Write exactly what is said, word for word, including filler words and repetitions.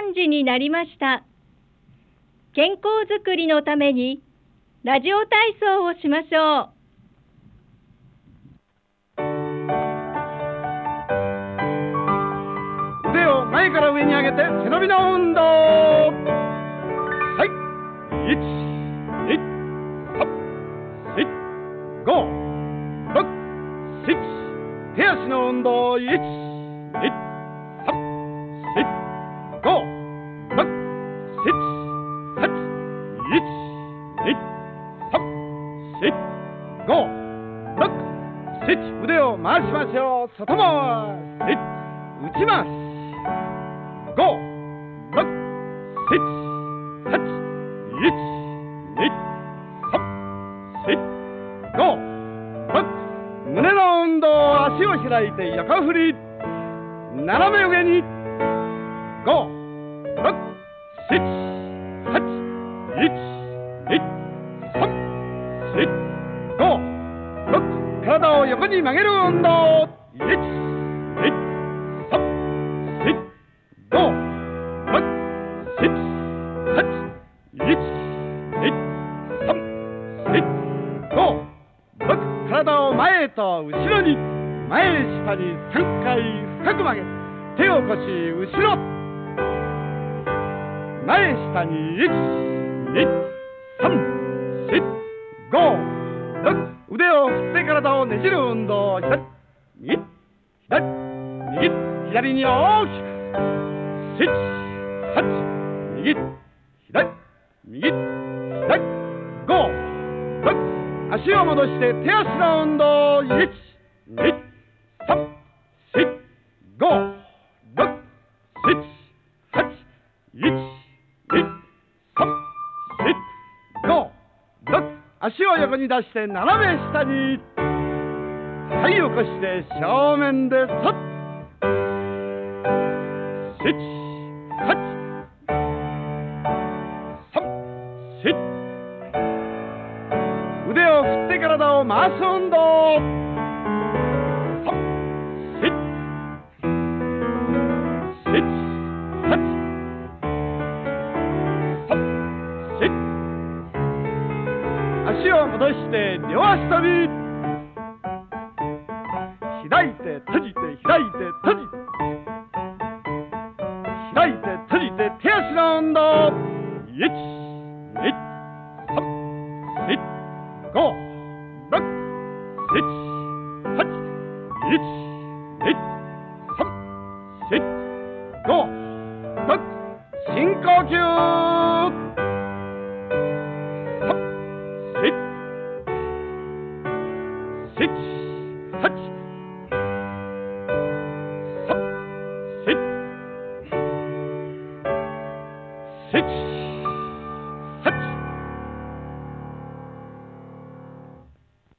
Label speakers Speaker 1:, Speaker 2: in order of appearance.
Speaker 1: んじになりました。健康づくりのためにラジオ体操をしましょう。
Speaker 2: 腕を前から上に上げて背伸びの運動。はい、いち、に、さん、し、ご、ろく、しち。手足の運動。いち、に、さん、し、ご、ろく、しち、はち。いち、に、さん、し、ご、ろく、しち。腕を回しましょう。外回し、内回し。ご、ろく、しち、はち。いち、に、さん、し、ご、ろく。胸の運動。足を開いて横振り。斜め上に。ご、ろく、しち、はち。いち、に、さん、し、ご、ろく。体を横に曲げる運動。いち、に、さん、し、ご、ろく、しち、はち。いち、に、さん、し、ご、ろく。体を前と後ろに。前下にさんかい深く曲げ、手を腰後ろ。前下にいち、に、さん、し、ご、ろく。腕を振って体をねじる運動。左、右、左、右、左に大きく。しち、はち、右、左、右、左、ご、ろく。足を戻して手足の運動。いち、に、さん、し、ご、ろく、しち、はち。いち、に、さん、し、ご、ろく。足を横に出して斜め下に。はい、起こして正面でそっ。しち、はち、さん、し。腕を振って体を回す運動。さん、し、し、はち、さん、し。足を戻して両足跳び。開いて閉じて開いて閉じて開いて閉じて手足の運動。いち、に、さん、し、ご、ろく、しち、はち。いち、に、さん、し、ご、ろく。深呼吸。さん、し、し、はち。